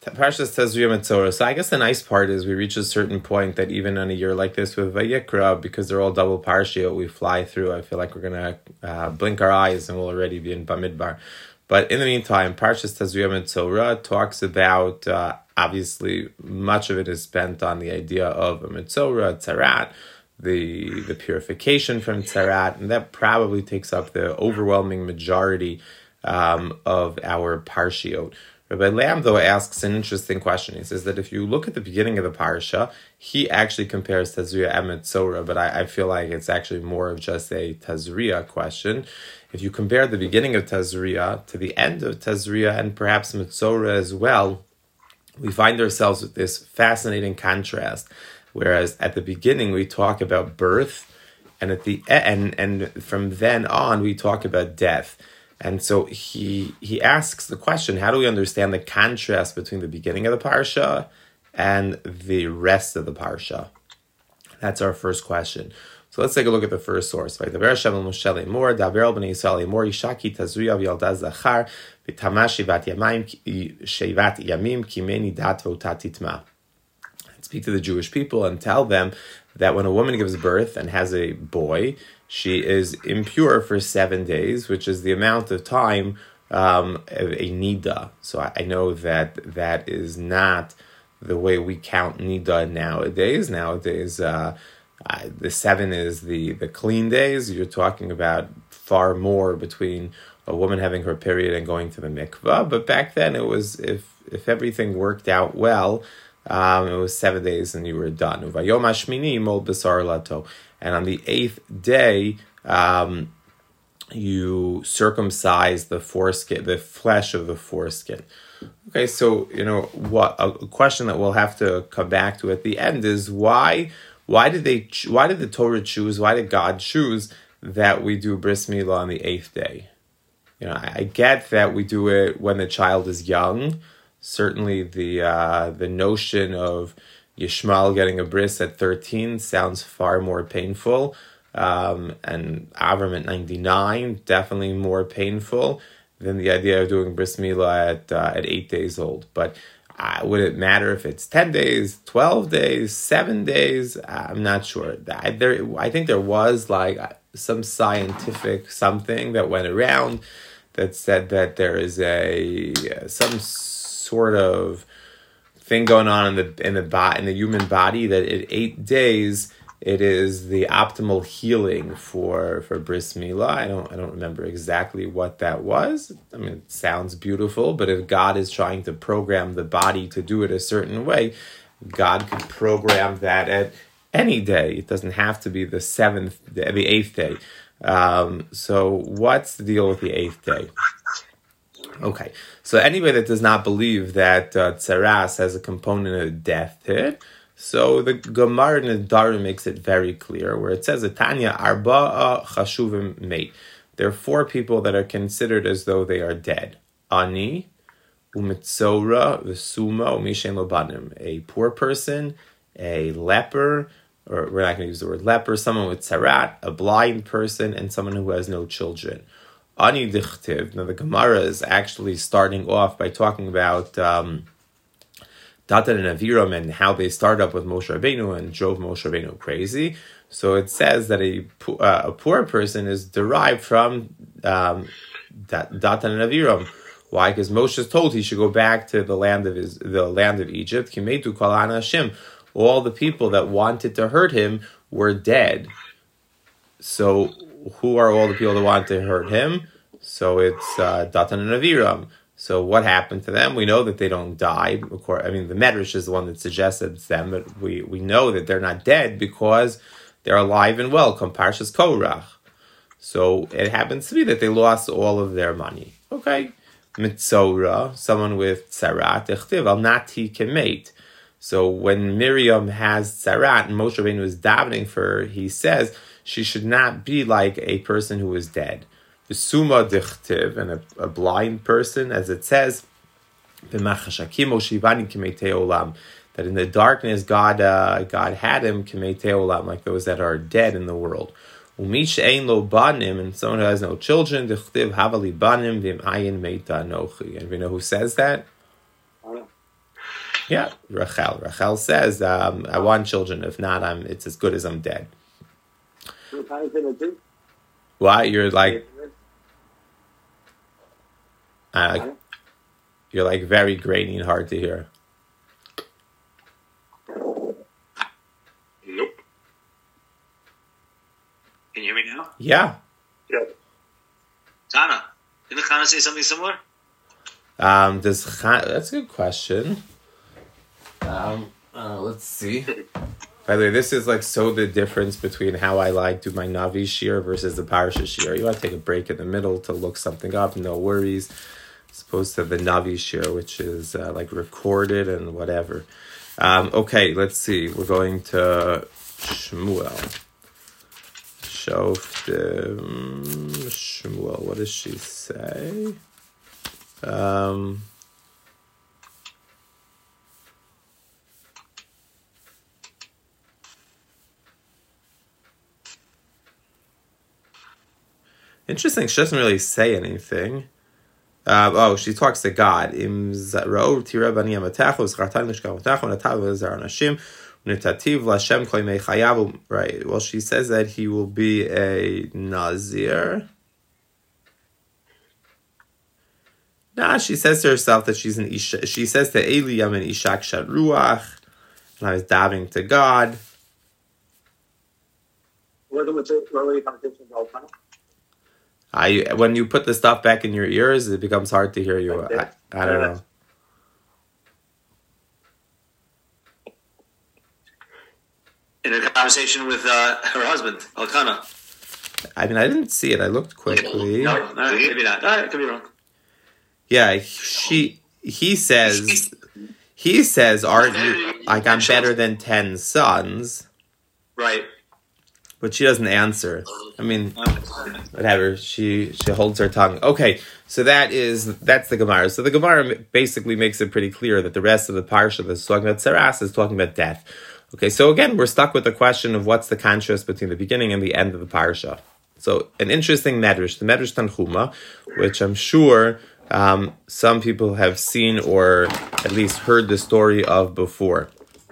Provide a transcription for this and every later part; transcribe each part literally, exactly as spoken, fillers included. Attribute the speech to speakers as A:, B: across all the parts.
A: Parshas Tazria Metzora. So I guess the nice part is we reach a certain point that even on a year like this with Vayikra, because they're all double Parshiot, we fly through. I feel like we're going to uh, blink our eyes and we'll already be in Bamidbar. But in the meantime, Parshas Tazria Metzora talks about, uh, obviously, much of it is spent on the idea of a Metzora, Tzarat, the, the purification from Tzarat, and that probably takes up the overwhelming majority um, of our Parshiot. Rabbi Lamb, though, asks an interesting question. He says that if you look at the beginning of the parsha, he actually compares Tazria and Metzora, but I, I feel like it's actually more of just a Tazria question. If you compare the beginning of Tazria to the end of Tazria and perhaps Metzora as well, we find ourselves with this fascinating contrast. Whereas at the beginning we talk about birth, and at the end, and from then on we talk about death. And so he he asks the question, how do we understand the contrast between the beginning of the parsha and the rest of the parsha? That's our first question. So let's take a look at the first source. Right? Speak to the Jewish people and tell them that when a woman gives birth and has a boy, she is impure for seven days, which is the amount of time um, of a nida. So I, I know that that is not the way we count nida nowadays. Nowadays, uh, uh, the seven is the, the clean days. You're talking about far more between a woman having her period and going to the mikvah. But back then, it was if if everything worked out well, Um, it was seven days and you were done. And on the eighth day, um, you circumcise the foreskin, the flesh of the foreskin. Okay, so you know what? A question that we'll have to come back to at the end is why? Why did they? Why did the Torah choose? Why did God choose that we do bris milah on the eighth day? You know, I, I get that we do it when the child is young. Certainly, the uh, the notion of Yishmael getting a bris at thirteen sounds far more painful, um, and Avram at ninety-nine definitely more painful than the idea of doing bris milah at uh, at eight days old. But uh, would it matter if it's ten days, twelve days, seven days? I'm not sure. I, there, I think there was like some scientific something that went around that said that there is a some. sort of thing going on in the in the bo- in the human body that at eight days it is the optimal healing for for bris milah. I don't I don't remember exactly what that was. I mean, it sounds beautiful, but if God is trying to program the body to do it a certain way, God could program that at any day. It doesn't have to be the seventh, day, the eighth day. Um, so what's the deal with the eighth day? Okay, so anybody that does not believe that uh, tzaras has a component of death to it, so the Gemara in the Dara makes it very clear, where it says, Tanya arba'a chashuvim meit. There are four people that are considered as though they are dead. Ani, umitzora, v'suma, umishen lobanim. A poor person, a leper, or we're not going to use the word leper, someone with tzarat, a blind person, and someone who has no children. Ani dichtiv. Now the Gemara is actually starting off by talking about um, Datan and Aviram and how they started up with Moshe Rabbeinu and drove Moshe Rabbeinu crazy. So it says that a uh, a poor person is derived from um, Datan and Aviram. Why? Because Moshe is told he should go back to the land of his the land of Egypt. Kimetu kol anashim. All the people that wanted to hurt him were dead. So who are all the people that want to hurt him? So it's uh, Datan and Aviram. So what happened to them? We know that they don't die. Of course, I mean, the Medrash is the one that suggests that it's them, but we, we know that they're not dead because they're alive and well, come Parshas Korach. So it happens to be that they lost all of their money. Okay. Mitzora, someone with tzarat, echtiv al nati kemeit. So when Miriam has tzarat and Moshe Rabbeinu is davening for her, he says she should not be like a person who is dead. Suma dichtiv, and a, a blind person, as it says, that in the darkness God uh, God had him like those that are dead in the world. Umish ein lo banim, and someone who has no children, dichtiv havali banim v'im ayin meita anochi. And we know who says that? Yeah, Rachel. Rachel says, um, I want children. If not, I'm. It's as good as I'm dead. Why? You're like... Uh, you're like very grainy and hard to hear.
B: Nope. Can you hear me now?
A: Yeah.
B: Yeah. Tana, didn't Chana say something similar?
A: Um, does Chana, that's a good question. Um, uh, let's see. By the way, this is like so the difference between how I like do my Navi Shir versus the Parsha Shir. You want to take a break in the middle to look something up, no worries. As opposed to the Navi Shir, which is uh, like recorded and whatever. Um, okay, let's see. We're going to Shmuel. Shoftim Shmuel. What does she say? Um... Interesting, she doesn't really say anything. Uh, oh, she talks to God. Right. Well, she says that he will be a Nazir. Nah, she says to herself that she's an Isha. She says to Eli, I'm an Ishak Sharuach. And I was davening to God.
C: What are the conversations all the time?
A: I when you put the stuff back in your ears, it becomes hard to hear you. I, I don't know.
B: In a conversation with uh, her husband, Elkanah.
A: I mean, I didn't see it. I looked quickly.
B: No, no, maybe not. No, I could be wrong.
A: Yeah, she. He says. He says, "Aren't you like I'm better than ten sons?"
B: Right.
A: But she doesn't answer. I mean, whatever. She she holds her tongue. Okay, so that is that's the Gemara. So the Gemara basically makes it pretty clear that the rest of the parsha that's talking about Saras is talking about death. Okay, so again, we're stuck with the question of what's the contrast between the beginning and the end of the parsha. So an interesting medrash, the Medrash Tanchuma, which I'm sure um, some people have seen or at least heard the story of before.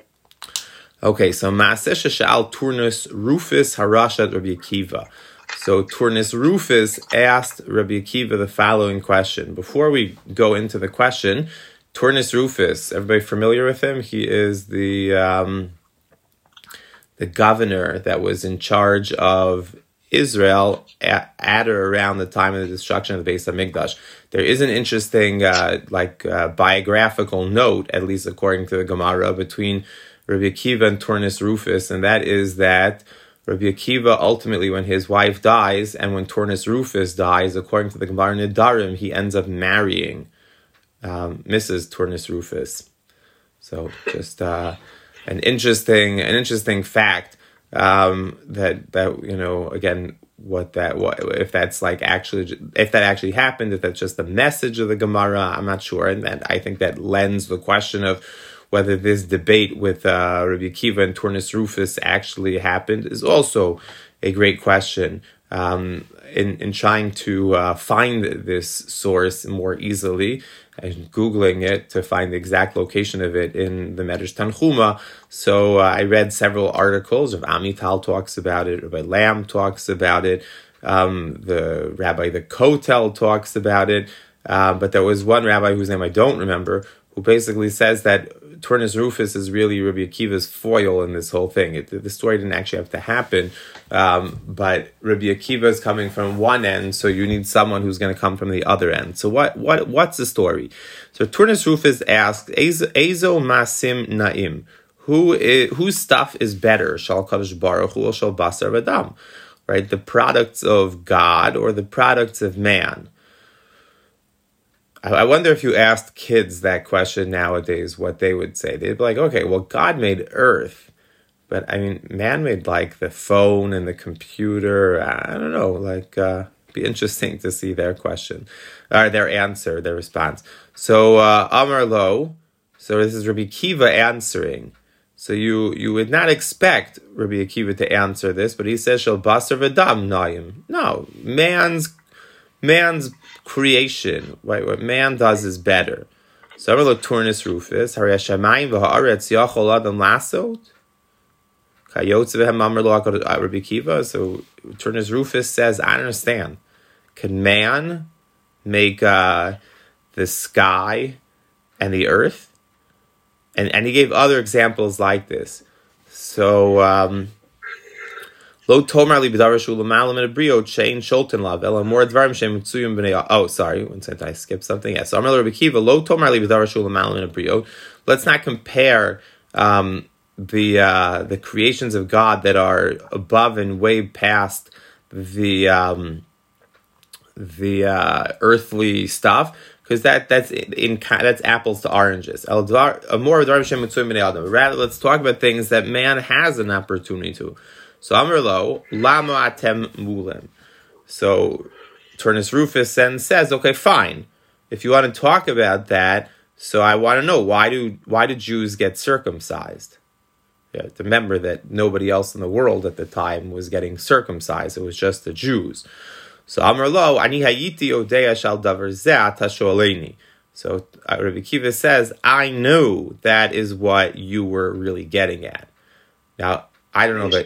A: Okay, so Maaseh Shesha'al Turnus Rufus Harashat Rabbi Akiva. So Turnus Rufus asked Rabbi Akiva the following question. Before we go into the question, Turnus Rufus, everybody familiar with him? He is the um, the governor that was in charge of Israel at, at or around the time of the destruction of the Beis HaMikdash. There is an interesting uh, like uh, biographical note, at least according to the Gemara, between Rabbi Akiva and Turnus Rufus, and that is that Rabbi Akiva ultimately, when his wife dies, and when Turnus Rufus dies, according to the Gemara Nedarim, he ends up marrying um, Missus Turnus Rufus. So just uh, an interesting, an interesting fact um, that that you know again what that what if that's like actually if that actually happened, if that's just the message of the Gemara, I'm not sure, and, and I think that lends the question of whether this debate with uh, Rabbi Akiva and Turnus Rufus actually happened is also a great question. Um, in, in trying to uh, find this source more easily and Googling it to find the exact location of it in the Medrash Tanchuma. So uh, I read several articles. Rabbi Amital talks about it. Rabbi Lamb talks about it. Um, the Rabbi the Kotel talks about it. Uh, but there was one rabbi whose name I don't remember who basically says that Turnus Rufus is really Rabbi Akiva's foil in this whole thing. It, the story didn't actually have to happen, um, but Rabbi Akiva is coming from one end, so you need someone who's going to come from the other end. So what what what's the story? So Turnus Rufus asked, Ezo Masim Naim, who is, whose stuff is better? Shal Kadosh Baruch Hu or Shal Basar V'Dam? Right, the products of God or the products of man? I wonder if you asked kids that question nowadays, what they would say. They'd be like, okay, well, God made Earth, but I mean, man made like the phone and the computer. I don't know, like, uh, be interesting to see their question, or their answer, their response. So, uh, Amar Lo, so this is Rabbi Akiva answering. So you, you would not expect Rabbi Akiva to answer this, but he says, Shal Basar V'Dam Naim. No, man's Man's creation, right? What man does is better. So Amar lo Turnus Rufus, Hari Hashemayim v'ha'aretz yachol adam lasot. Kayotz v'hem Amar lo Rabbi Akiva. So Turnus Rufus says, I understand. Can man make uh, the sky and the earth? And and he gave other examples like this. So um Lo tomar li b'davar shu l'malam in a brio chain sholten lav ela more dvarim shem mitzuyim b'nei. Oh, sorry, one second, I skipped something. Yes, Amar Rabbi Akiva lo tomar li b'davar shu l'malam in a brio. Let's not compare um, the uh, the creations of God that are above and way past the um, the uh, earthly stuff, because that that's in, in that's apples to oranges. Rather, let's talk about things that man has an opportunity to. So Amar lo lama atem mulim. So Turnus Rufus then says, okay, fine. If you want to talk about that, so I want to know why do why do Jews get circumcised? Yeah, remember that nobody else in the world at the time was getting circumcised. It was just the Jews. So Amar lo ani hayiti odeya shal davar zeh tasholeni. So Rabbi Akiva says, I knew that is what you were really getting at. Now, I don't know, but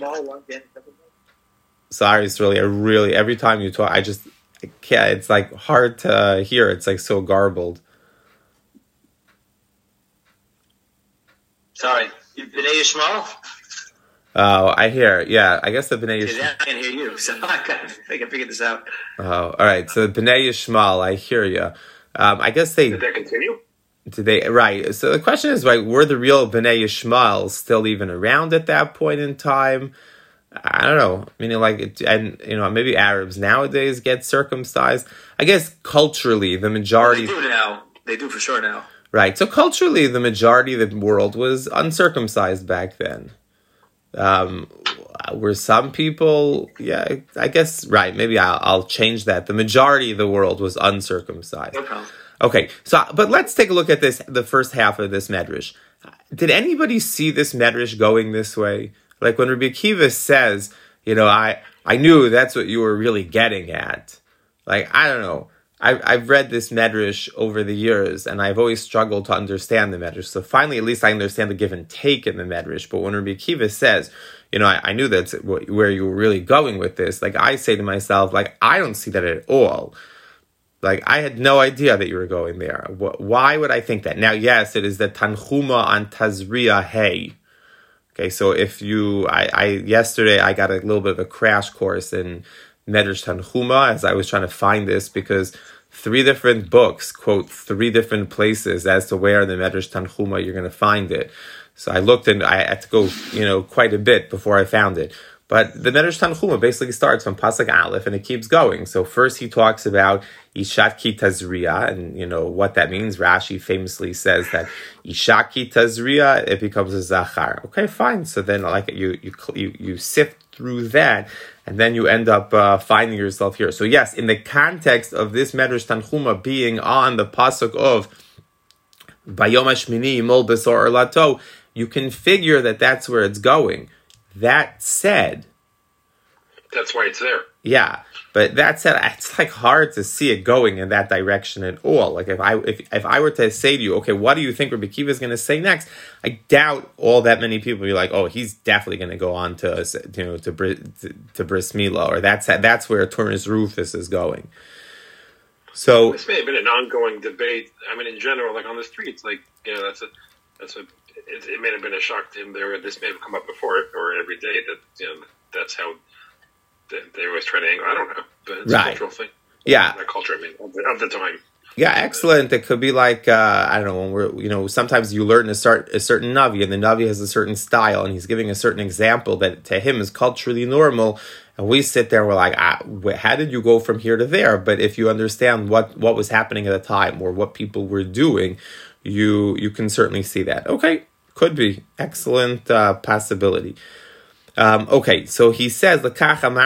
A: sorry, it's really, I really, every time you talk, I just, I can't, it's like hard to hear. It's like so garbled.
B: Sorry, B'nai Yishmael?
A: Oh, I hear, yeah, I guess the B'nai Yishmael.
B: I can't hear you, so I can, I can figure this out.
A: Oh, all right, so the B'nai Yishmael, I hear you. Um, I guess they...
C: Did that continue?
A: Did they, right, so the question is, right, were the real B'nai Yishmael still even around at that point in time? I don't know, meaning like, it, and you know, maybe Arabs nowadays get circumcised. I guess culturally, the majority...
B: They do now, they do for sure now.
A: Right, so culturally, the majority of the world was uncircumcised back then. Um, were some people, yeah, I guess, right, maybe I'll, I'll change that. The majority of the world was uncircumcised.
B: No problem.
A: Okay, so, but let's take a look at this, the first half of this medrash. Did anybody see this medrash going this way? Like when Rabbi Akiva says, you know, I, I knew that's what you were really getting at. Like, I don't know. I, I've read this medrash over the years, and I've always struggled to understand the medrash. So finally, at least I understand the give and take in the medrash. But when Rabbi Akiva says, you know, I, I knew that's where you were really going with this, like I say to myself, like, I don't see that at all. Like, I had no idea that you were going there. Why would I think that? Now, yes, it is the Tanchuma on Tazria Hey. Okay, so if you, I, I yesterday I got a little bit of a crash course in Medrash Tanchuma as I was trying to find this, because three different books quote three different places as to where in the Medrash Tanchuma you're going to find it. So I looked and I had to go, you know, quite a bit before I found it. But the Medrash Tanchuma basically starts from Pasuk Aleph and it keeps going. So first he talks about Ishat ki Tazria, and you know what that means. Rashi famously says that Ishat ki Tazria, it becomes a Zachar. Okay, fine. So then like you you you, you sift through that, and then you end up uh, finding yourself here. So yes, in the context of this Medrash Tanchuma being on the Pasuk of Bayom HaShmini Mol Besor Lato, you can figure that that's where it's going. That said,
C: that's why it's there.
A: Yeah, but that said, it's like hard to see it going in that direction at all. Like if I if if I were to say to you, okay, what do you think Rabbi Akiva is going to say next? I doubt all that many people will be like, oh, he's definitely going to go on to you know to to, to Bris Milah, or that's that's where Turnus Rufus is going. So
C: this may have been an ongoing debate. I mean, in general, like on the streets, like you know, that's a that's a it, it may have been a shock to him there. This may have come up before or every day that you know that's how. They always try to angle. I don't know, but it's
A: right.
C: a cultural thing.
A: Yeah,
C: not culture. I mean, of the, of the time.
A: Yeah, excellent. It could be like uh, I don't know when we're you know sometimes you learn a start a certain navi, and the navi has a certain style, and he's giving a certain example that to him is culturally normal, and we sit there and we're like, ah, how did you go from here to there? But if you understand what what was happening at the time or what people were doing, you you can certainly see that. Okay, could be excellent uh, possibility. Um, okay, so he says, he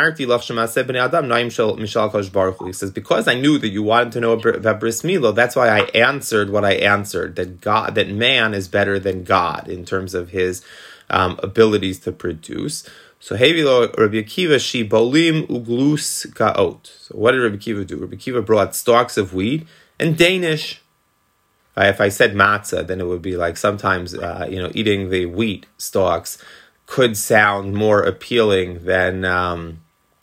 A: says, because I knew that you wanted to know about Bris Milah, that's why I answered what I answered, that God, that man is better than God in terms of his um, abilities to produce. So, Hevilo Rabbi Akiva shibolim uglus gaot. So, what did Rabbi Akiva do? Rabbi Akiva brought stalks of wheat and Danish. Uh, if I said matzah, then it would be like sometimes, uh, you know, eating the wheat stalks could sound more appealing than um,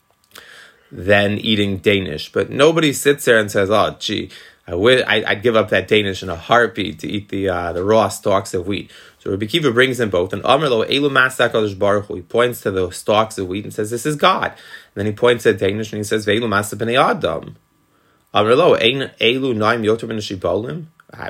A: than eating Danish. But nobody sits there and says, "Oh, gee, I wish I'd give up that Danish in a heartbeat to eat the uh, the raw stalks of wheat." So Rabbi Akiva brings them both, and Amar lo elu masa HaKadosh Baruch Hu. He points to the stalks of wheat and says, "This is God." And then he points at Danish and he says, "Ve'elu masa b'nei Adam." Amar lo ein elu naim yoter b'nei shibolim.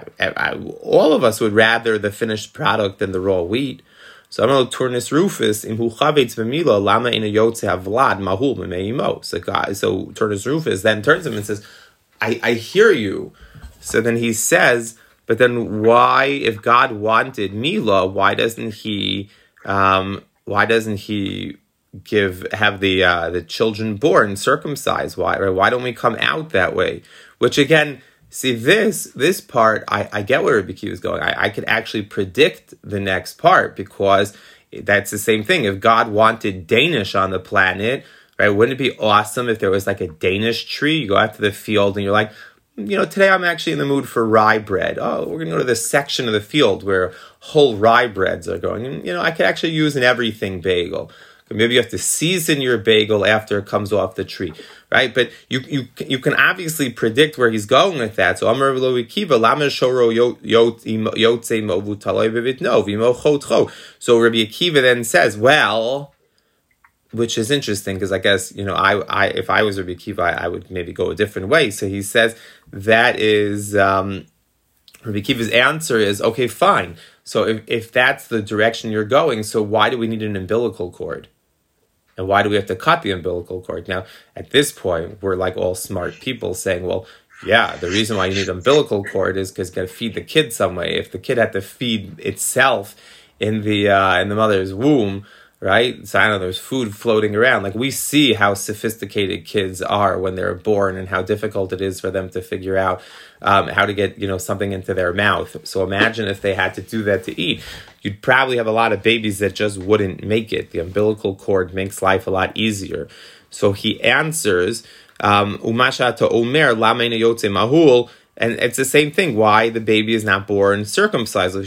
A: All of us would rather the finished product than the raw wheat. So I'm going to Turnus Rufus in who chavetz b'mila lama in a yotze havlad mahul b'meimo. So God, so Turnus Rufus then turns to him and says, I, I hear you. So then he says, but then why, if God wanted Mila, why doesn't he, um, why doesn't he give, have the, uh, the children born circumcised? Why, or why don't we come out that way? Which again, see this, this part, I, I get where Rabbi Akiva is going. I, I could actually predict the next part because that's the same thing. If God wanted Danish on the planet, right, wouldn't it be awesome if there was like a Danish tree? You go out to the field and you're like, you know, today I'm actually in the mood for rye bread. Oh, we're going to go to this section of the field where whole rye breads are going. And, you know, I could actually use an everything bagel. Maybe you have to season your bagel after it comes off the tree, right? But you you you can obviously predict where he's going with that. So Amar lo Akiva, lama shoro yotze movu taloi b'vitno v'imo chotcho. So Rabbi Akiva then says, well, which is interesting because I guess, you know, I, I if I was Rabbi Akiva, I, I would maybe go a different way. So he says that is, um, Rabbi Akiva's answer is, okay, fine. So if, if that's the direction you're going, so why do we need an umbilical cord? And why do we have to cut the umbilical cord? Now, at this point, we're like all smart people saying, well, yeah, the reason why you need umbilical cord is because you got to feed the kid some way. If the kid had to feed itself in the uh, in the mother's womb, right? So I know there's food floating around. Like we see how sophisticated kids are when they're born and how difficult it is for them to figure out um, how to get, you know, something into their mouth. So imagine if they had to do that to eat. You'd probably have a lot of babies that just wouldn't make it. The umbilical cord makes life a lot easier. So he answers, um, Umasha to Omer, Lameina Yotze Mahul. And it's the same thing. Why the baby is not born circumcised? Why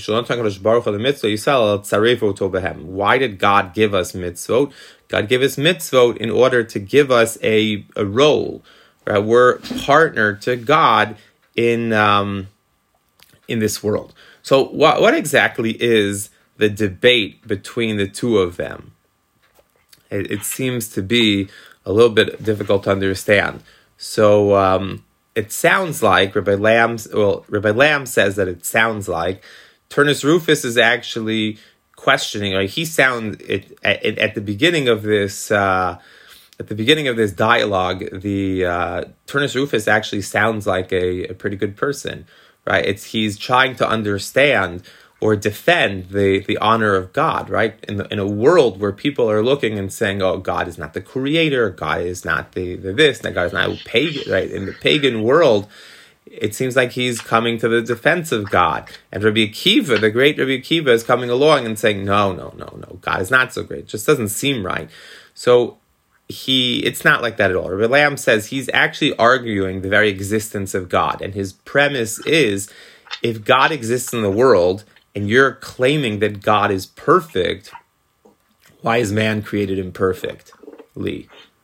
A: did God give us mitzvot? God gave us mitzvot in order to give us a, a role. Right? We're partnered to God in um, in this world. So what, what exactly is the debate between the two of them? It, it seems to be a little bit difficult to understand. So... Um, It sounds like Rabbi Lamb. Well, Rabbi Lamb says that it sounds like Turnus Rufus is actually questioning. Or he sounds it at, at the beginning of this. Uh, at the beginning of this dialogue, the uh, Turnus Rufus actually sounds like a, a pretty good person, right? It's he's trying to understand or defend the, the honor of God, right? In the, in a world where people are looking and saying, "Oh, God is not the creator. God is not the, the this. God is not pagan." Right? In the pagan world, it seems like he's coming to the defense of God. And Rabbi Akiva, the great Rabbi Akiva, is coming along and saying, "No, no, no, no. God is not so great. It just doesn't seem right." So he, it's not like that at all. Rabbi Lamb says he's actually arguing the very existence of God, and his premise is, if God exists in the world, and you're claiming that God is perfect, why is man created imperfectly?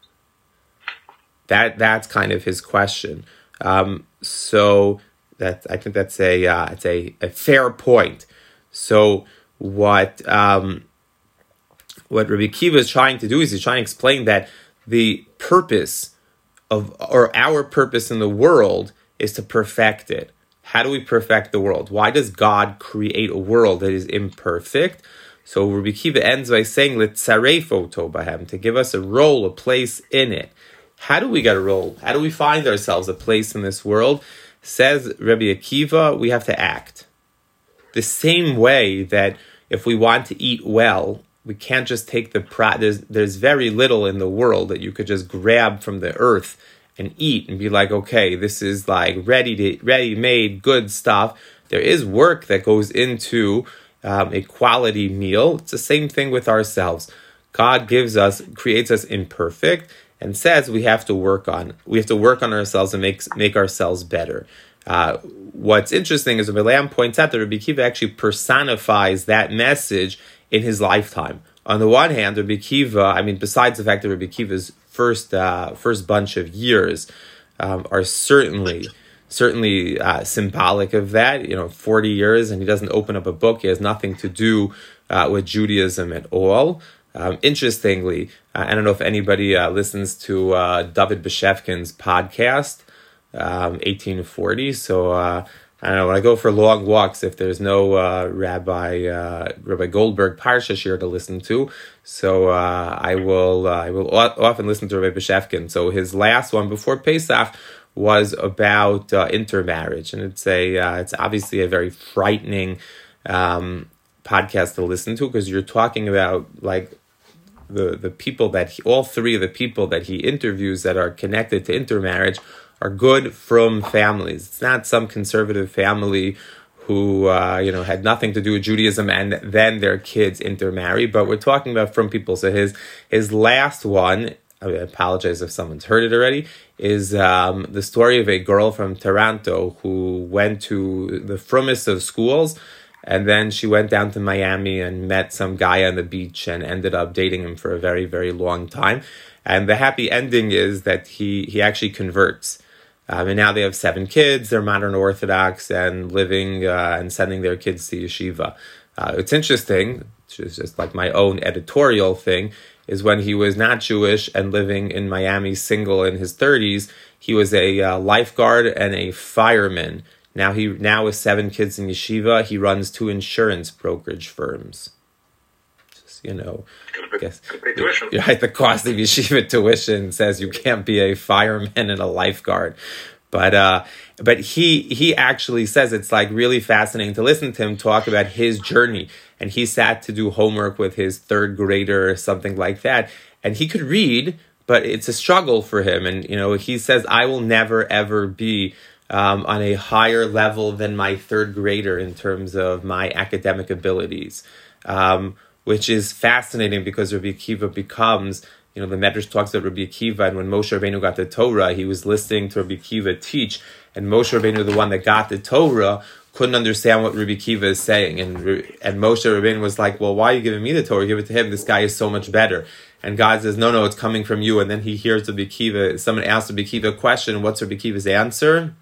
A: That that's kind of his question. Um, so that I think that's a uh, it's a, a fair point. So what um, what Rabbi Akiva is trying to do is he's trying to explain that the purpose of or our purpose in the world is to perfect it. How do we perfect the world? Why does God create a world that is imperfect? So Rabbi Akiva ends by saying, "L'tzarefo tobahem," to give us a role, a place in it. How do we get a role? How do we find ourselves a place in this world? Says Rabbi Akiva, we have to act. The same way that if we want to eat well, we can't just take the pro- there's there's very little in the world that you could just grab from the earth and eat and be like, okay, this is like ready to ready made good stuff. There is work that goes into um, a quality meal. It's the same thing with ourselves. God gives us, creates us imperfect, and says we have to work on we have to work on ourselves and make make ourselves better. Uh, what's interesting is Rabbi Lamb points out that Rabbi Akiva actually personifies that message in his lifetime. On the one hand, Rabbi Akiva, I mean, besides the fact that Rabbi Akiva's first uh, first bunch of years um, are certainly certainly uh, symbolic of that, you know, forty years, and he doesn't open up a book. He has nothing to do uh, with Judaism at all. Um, interestingly, uh, I don't know if anybody uh, listens to uh, David Beshefkin's podcast, um, eighteen forty. So uh, I don't know, when I go for long walks, if there's no uh, Rabbi uh, Rabbi Goldberg Parsha here to listen to, so uh, I will uh, I will o- often listen to Rabbi Beshefkin. So his last one before Pesach was about uh, intermarriage, and it's a uh, it's obviously a very frightening um, podcast to listen to, because you're talking about like the the people that he, all three of the people that he interviews that are connected to intermarriage are good from families. It's not some conservative family who uh, you know had nothing to do with Judaism and then their kids intermarry, but we're talking about from people. So his his last one, I apologize if someone's heard it already, is um, the story of a girl from Toronto who went to the frommest of schools, and then she went down to Miami and met some guy on the beach and ended up dating him for a very, very long time. And the happy ending is that he, he actually converts. Um, and now they have seven kids, they're modern Orthodox and living uh, and sending their kids to yeshiva. Uh, it's interesting, it's just like my own editorial thing, is when he was not Jewish and living in Miami single in his thirties, he was a uh, lifeguard and a fireman. Now he now with seven kids in yeshiva, he runs two insurance brokerage firms. Just, you know, I guess, right, the cost of yeshiva tuition says you can't be a fireman and a lifeguard. But uh, but he he actually says it's like really fascinating to listen to him talk about his journey. And he sat to do homework with his third grader or something like that. And he could read, but it's a struggle for him. And, you know, he says, I will never, ever be um, on a higher level than my third grader in terms of my academic abilities, um, which is fascinating because Rabbi Akiva becomes, you know, the Medrash talks about Rabbi Akiva, and when Moshe Rabbeinu got the Torah, he was listening to Rabbi Akiva teach, and Moshe Rabbeinu, the one that got the Torah, couldn't understand what Rabbi Akiva is saying. And and Moshe Rabbeinu was like, well, why are you giving me the Torah? Give it to him. This guy is so much better. And God says, no, no, it's coming from you. And then he hears Rabbi Akiva, someone asks Rabbi Akiva a question. What's Rabbi Akiva's answer?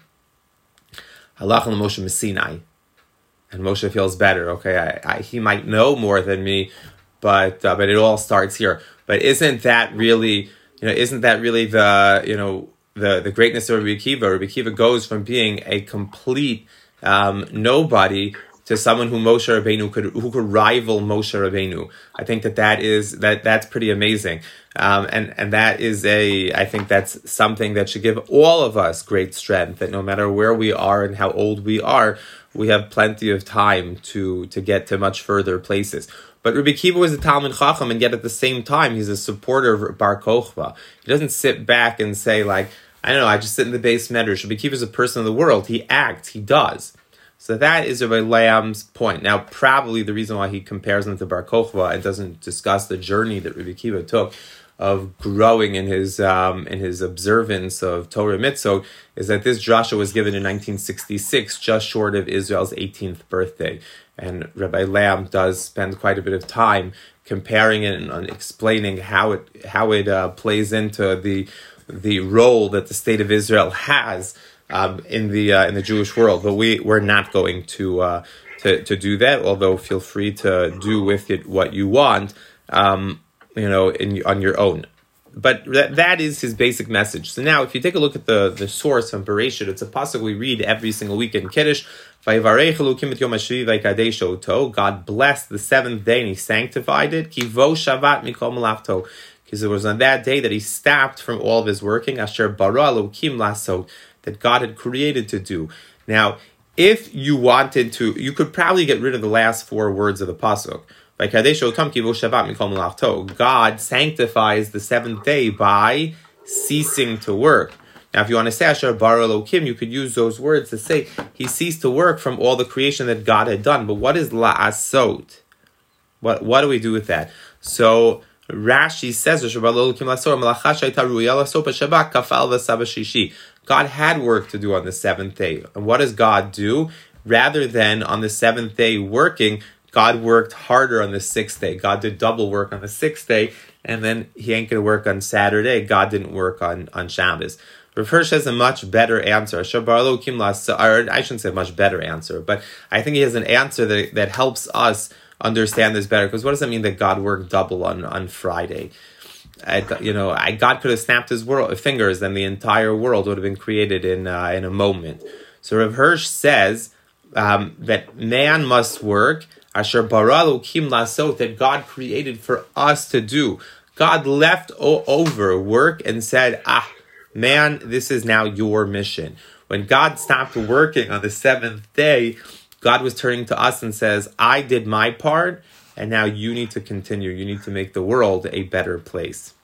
A: Halach al Moshe Messinai. And Moshe feels better. Okay, I, I, he might know more than me, but uh, but it all starts here. But isn't that really, you know, isn't that really the, you know, the, the greatness of Rabbi Akiva? Rabbi Akiva goes from being a complete Um, nobody to someone who Moshe Rabbeinu could who could rival Moshe Rabbeinu. I think that that is that that's pretty amazing, um, and and that is a I think that's something that should give all of us great strength. That no matter where we are and how old we are, we have plenty of time to to get to much further places. But Rabbi Akiva was a Talmid Chacham, and yet at the same time, he's a supporter of Bar Kochba. He doesn't sit back and say like, I don't know, I just sit in the base medrash. Rabbi Akiva is a person of the world. He acts, he does. So that is Rabbi Lamb's point. Now, probably the reason why he compares him to Bar Kochba and doesn't discuss the journey that Rabbi Akiva took of growing in his um, in his observance of Torah Mitzvot is that this drasha was given in nineteen sixty-six, just short of Israel's eighteenth birthday. And Rabbi Lamb does spend quite a bit of time comparing it and explaining how it how it uh, plays into the the role that the state of Israel has um, in the uh, in the Jewish world. But we we're not going to uh, to to do that. Although feel free to do with it what you want, um, you know, in on your own. But that that is his basic message. So now, if you take a look at the the source from Bereshit, it's a pasuk we read every single week in Kiddush. God blessed the seventh day and he sanctified it. Because it was on that day that he stopped from all of his working, asher bara Elokim lasot, that God had created to do. Now, if you wanted to, you could probably get rid of the last four words of the pasuk. God sanctifies the seventh day by ceasing to work. Now, if you want to say Asher bara Elokim, you could use those words to say he ceased to work from all the creation that God had done. But what is la'asot? What what do we do with that? So God had work to do on the seventh day. And what does God do? Rather than on the seventh day working, God worked harder on the sixth day. God did double work on the sixth day, and then he ain't going to work on Saturday. God didn't work on, on Shabbos. Rav Hirsch has a much better answer. Or I shouldn't say much better answer, but I think he has an answer that, that helps us understand this better. Because what does it mean that God worked double on, on Friday? I, you know, I, God could have snapped his world, fingers, and the entire world would have been created in uh, in a moment. So Rav Hirsch says um, that man must work, asher bara Elokim lasot, that God created for us to do. God left o- over work and said, ah, man, this is now your mission. When God stopped working on the seventh day, God was turning to us and says, I did my part, and now you need to continue. You need to make the world a better place.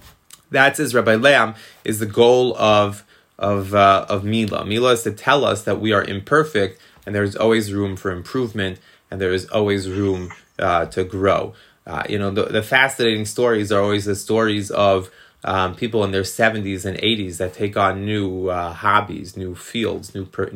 A: That, says Rabbi Leam, is the goal of of uh, of Mila. Mila is to tell us that we are imperfect, and there is always room for improvement, and there is always room uh, to grow. Uh, you know, the, the fascinating stories are always the stories of um, people in their seventies and eighties that take on new uh, hobbies, new fields, new per,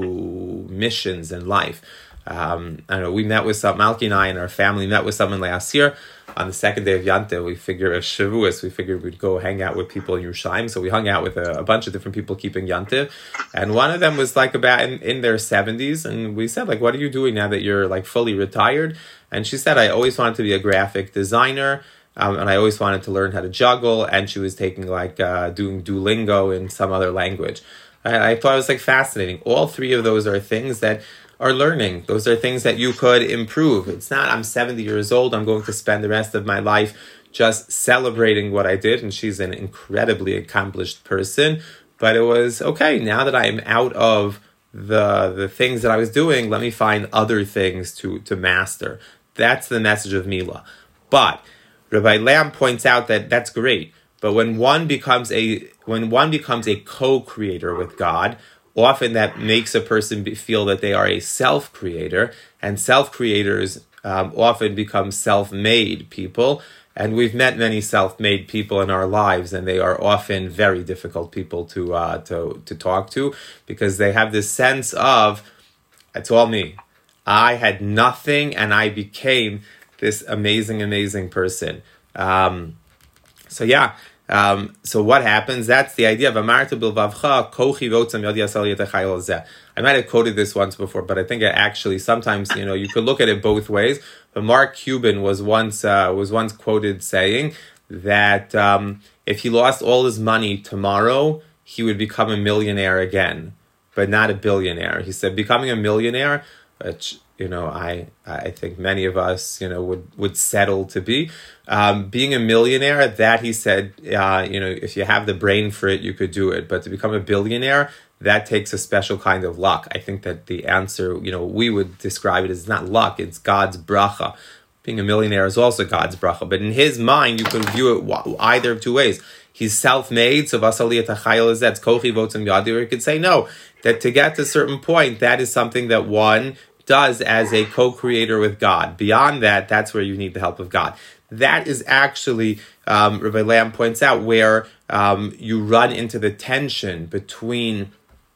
A: new missions in life. Um, I don't know, we met with some, Malki and I and our family met with someone last year on the second day of Yantiv. We figured, as Shavuos, we figured we'd go hang out with people in Yerushalayim. So we hung out with a, a bunch of different people keeping Yantiv. And one of them was like about in, in their seventies. And we said, like, what are you doing now that you're like fully retired? And she said, I always wanted to be a graphic designer. Um, and I always wanted to learn how to juggle. And she was taking like, uh, doing Duolingo in some other language. And I thought it was like fascinating. All three of those are things that are learning. Those are things that you could improve. It's not, I'm seventy years old, I'm going to spend the rest of my life just celebrating what I did. And she's an incredibly accomplished person. But it was, okay, now that I'm out of the the things that I was doing, let me find other things to, to master. That's the message of Mila. But Rabbi Lam points out that that's great. But when one becomes a when one becomes a co-creator with God, often that makes a person be, feel that they are a self-creator, and self-creators um, often become self-made people. And we've met many self-made people in our lives, and they are often very difficult people to uh, to to talk to, because they have this sense of, it's all me. I had nothing, and I became this amazing, amazing person. Um, so yeah. Um, so what happens? That's the idea of Amarta Bilvavcha Kochi Votzam Yod Yasal Yetachayil Zeh. I might have quoted this once before, but I think it actually sometimes, you know, you could look at it both ways. But Mark Cuban was once uh, was once quoted saying that um, if he lost all his money tomorrow, he would become a millionaire again, but not a billionaire. He said becoming a millionaire, which, you know, I I think many of us, you know, would, would settle to be. Um, being a millionaire, that he said, uh, you know, if you have the brain for it, you could do it. But to become a billionaire, that takes a special kind of luck. I think that the answer, you know, we would describe it as not luck, it's God's bracha. Being a millionaire is also God's bracha. But in his mind, you could view it either of two ways. He's self-made, so vasali etachayil is that's kochi votzim yadi. Or you could say, no, that to get to a certain point, that is something that one does as a co-creator with God. Beyond that, that's where you need the help of God. That is actually, um, Rabbi Lam points out, where um, you run into the tension between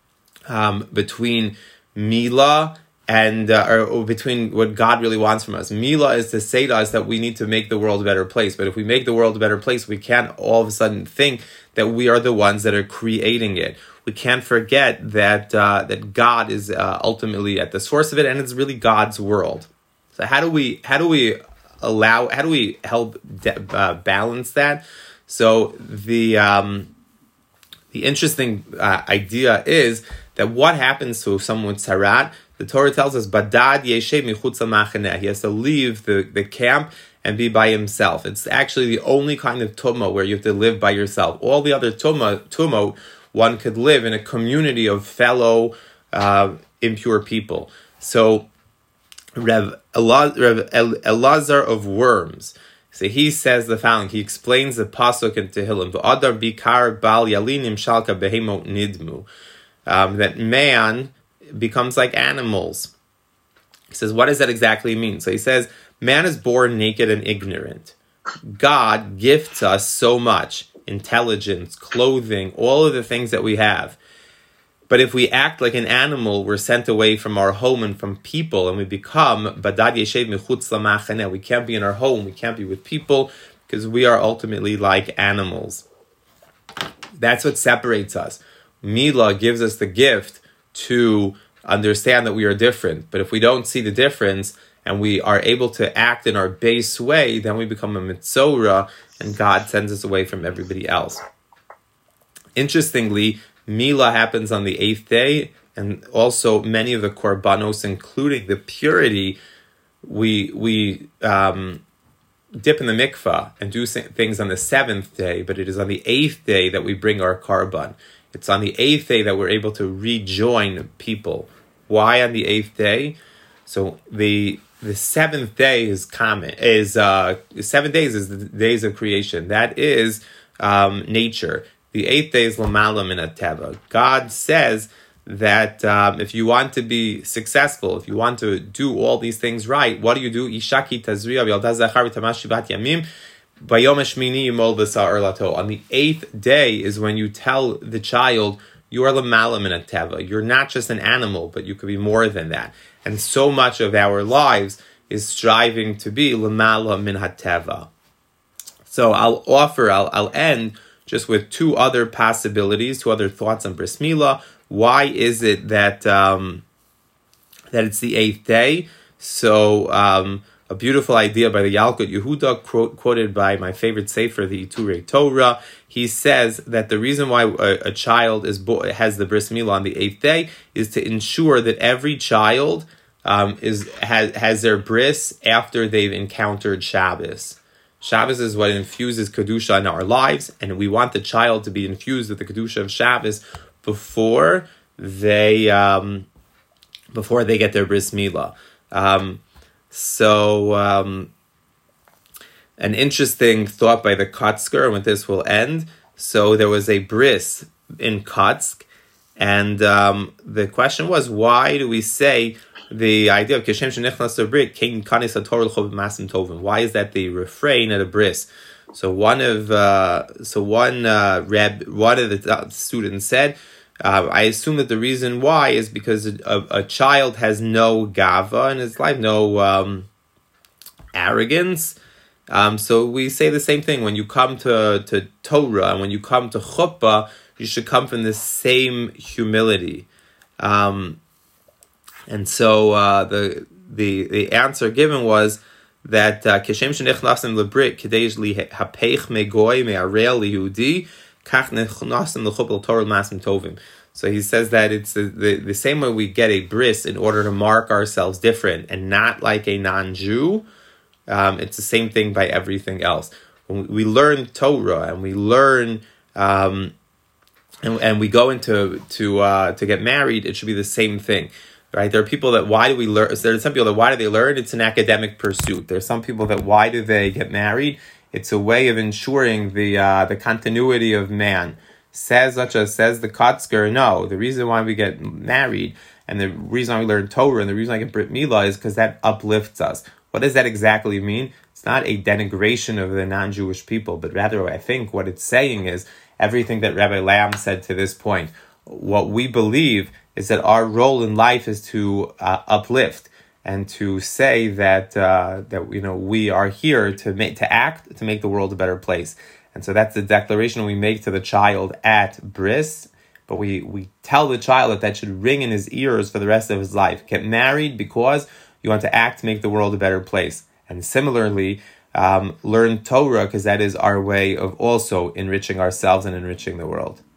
A: um, between Mila and uh, or, or between what God really wants from us. Mila is to say to us that we need to make the world a better place. But if we make the world a better place, we can't all of a sudden think that we are the ones that are creating it. We can't forget that uh, that God is uh, ultimately at the source of it, and it's really God's world. So how do we how do we allow how do we help de- uh, balance that? So the um, the interesting uh, idea is that what happens to someone with tzarat? The Torah tells us, "Badad yeshev michutz hamachaneh." He has to leave the, the camp and be by himself. It's actually the only kind of tumah where you have to live by yourself. All the other tumah tumah. One could live in a community of fellow uh, impure people. So, Rev Elazar of Worms, so he says the following. He explains the pasuk in Tehillim: "V'adar bikar bal yalinim shalka behemot nidmu," um, that man becomes like animals. He says, what does that exactly mean? So he says, man is born naked and ignorant. God gifts us so much. Intelligence, clothing, all of the things that we have. But if we act like an animal, we're sent away from our home and from people, and we become badad yeshev mechutz lamachaneh. We can't be in our home, we can't be with people, because we are ultimately like animals. That's what separates us. Mila gives us the gift to understand that we are different. But if we don't see the difference, and we are able to act in our base way, then we become a mitzora, and God sends us away from everybody else. Interestingly, Mila happens on the eighth day, and also many of the korbanos, including the purity, we we um, dip in the mikvah and do things on the seventh day, but it is on the eighth day that we bring our korban. It's on the eighth day that we're able to rejoin people. Why on the eighth day? So the the seventh day is common, is uh, seven days is the days of creation. That is um, nature. The eighth day is Lamala Min HaTeva. God says that um, if you want to be successful, if you want to do all these things right, what do you do? Ishaki tazriya v'yalda zachar v'tamash shivat yamim bayom hashmini yimol v'sa'ar lato. On the eighth day is when you tell the child, you are Lamala Min HaTeva. You're not just an animal, but you could be more than that. And so much of our lives is striving to be Lamala Min HaTeva. So I'll offer, I'll, I'll end just with two other possibilities, two other thoughts on Bris Milah. Why is it that um, that it's the eighth day? So um, a beautiful idea by the Yalkut Yehuda, quote, quoted by my favorite sefer, the Iturei Torah. He says that the reason why a, a child is bo- has the Bris Milah on the eighth day is to ensure that every child um, is has, has their bris after they've encountered Shabbos. Shabbos is what infuses Kedusha in our lives, and we want the child to be infused with the Kedusha of Shabbos before they um, before they get their Bris Milah. Um, so, um, an interesting thought by the Kotzker, and with this will end. So there was a bris in Kotsk, and um, the question was, why do we say the idea of Kishem Shenichnas Brit, King Kanis HaTorah L'Chov Masim Tovim? Why is that the refrain at a bris? So one of uh, so one uh, Reb, one of the students said, uh, I assume that the reason why is because a, a child has no gava in his life, no um, arrogance. Um, so we say the same thing when you come to to Torah and when you come to chuppah, you should come from the same humility. Um, And so uh, the the the answer given was that Kishem shenichnasim lebrit kidei li hapeich megoy me'arel liyudi kach nechnasim lechupel Torah masim tovim. So he says that it's the, the, the same way we get a bris in order to mark ourselves different and not like a non-Jew. Um, it's the same thing by everything else. When we learn Torah and we learn um, and, and we go into to uh, to get married, it should be the same thing. Right? There are people that, why do we learn? So there are some people that, why do they learn? It's an academic pursuit. There are some people that, why do they get married? It's a way of ensuring the uh, the continuity of man. Says such as says the Kotzker, no, the reason why we get married and the reason why we learn Torah and the reason I get Brit Milah is because that uplifts us. What does that exactly mean? It's not a denigration of the non-Jewish people, but rather I think what it's saying is everything that Rabbi Lamb said to this point. What we believe is that our role in life is to uh, uplift and to say that uh, that you know we are here to make to act to make the world a better place. And so that's the declaration we make to the child at bris. But we we tell the child that that should ring in his ears for the rest of his life. Get married because you want to act to make the world a better place. And similarly, um, learn Torah because that is our way of also enriching ourselves and enriching the world.